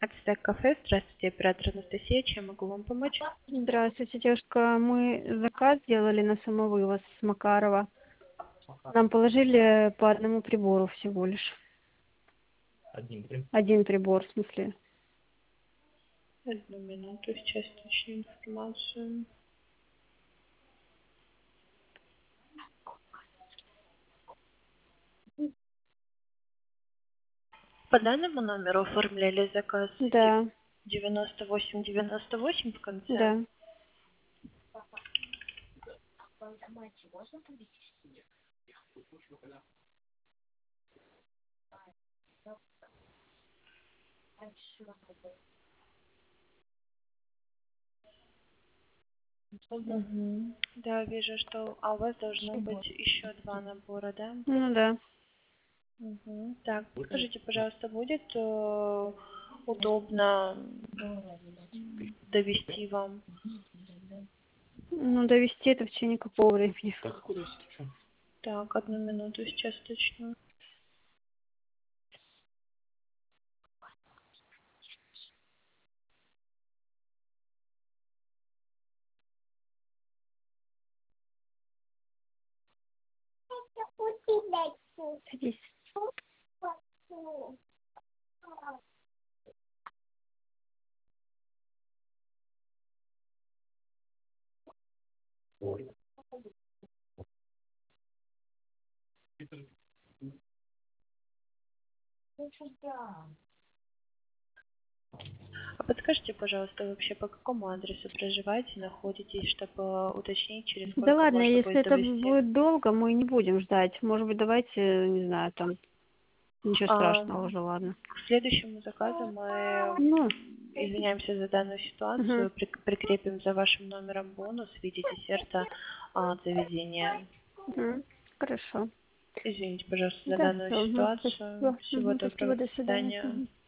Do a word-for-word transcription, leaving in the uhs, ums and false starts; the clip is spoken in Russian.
Ацтек кафе. Здравствуйте, оператор Анастасия. Чем могу вам помочь? Здравствуйте, девушка. Мы заказ сделали на самовывоз с Макарова. Нам положили по одному прибору всего лишь. Один прям. Один прибор, в смысле. Одну минуту, сейчас уточню информацию. По данному номеру оформляли заказ Да, девяносто восемь девяносто восемь в конце. да. Угу. Да, вижу, что а у вас должно быть еще два набора, да? Ну да. Угу. Так, скажите, пожалуйста, будет э, удобно довести вам? Ну, довести это в течение какого времени? Так, куда есть? Что? Так, одну минуту, сейчас уточню. Садись. Ой. А подскажите, пожалуйста, вообще по какому адресу проживаете, находитесь, чтобы уточнить, через Да сколько ладно, можно если будет это довести? будет долго, мы не будем ждать. Может быть, давайте, не знаю, там, ничего А, страшного уже, ладно. к следующему заказу мы Ну, извиняемся за данную угу, ситуацию, прик- прикрепим за вашим номером бонус в виде десерта а, от заведения. угу. Хорошо. Извините, пожалуйста, за Да, данную все. ситуацию. Спасибо. Всего Мгм, доброго, спасибо, до до свидания. свидания. Мгм.